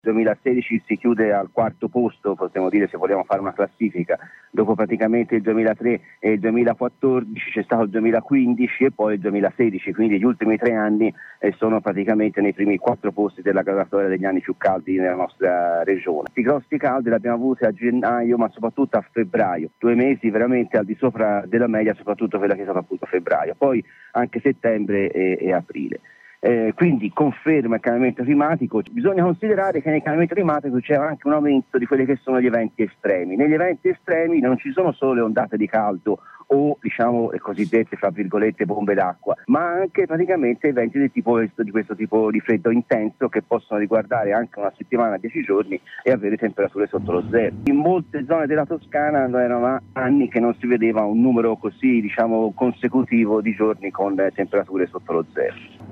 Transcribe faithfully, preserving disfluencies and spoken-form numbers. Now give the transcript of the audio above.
duemilasedici si chiude al quarto posto, possiamo dire, se vogliamo fare una classifica. Dopo praticamente il duemilatré e il duemilaquattordici c'è stato il duemilaquindici e poi il duemilasedici, quindi gli ultimi tre anni eh, sono praticamente nei primi quattro posti della graduatoria degli anni più caldi nella nostra regione. I grossi caldi li abbiamo avuti a gennaio, ma soprattutto a febbraio, due mesi veramente al di sopra della media, soprattutto quella che è stata appunto febbraio, poi anche settembre e, e aprile. Eh, quindi conferma il cambiamento climatico. Bisogna considerare che nel cambiamento climatico c'è anche un aumento di quelli che sono gli eventi estremi. Negli eventi estremi non ci sono solo le ondate di caldo o diciamo le cosiddette fra virgolette bombe d'acqua, ma anche praticamente eventi di, tipo, di questo tipo di freddo intenso che possono riguardare anche una settimana, dieci giorni e avere temperature sotto lo zero. In molte zone della Toscana erano anni che non si vedeva un numero così diciamo consecutivo di giorni con temperature sotto lo zero.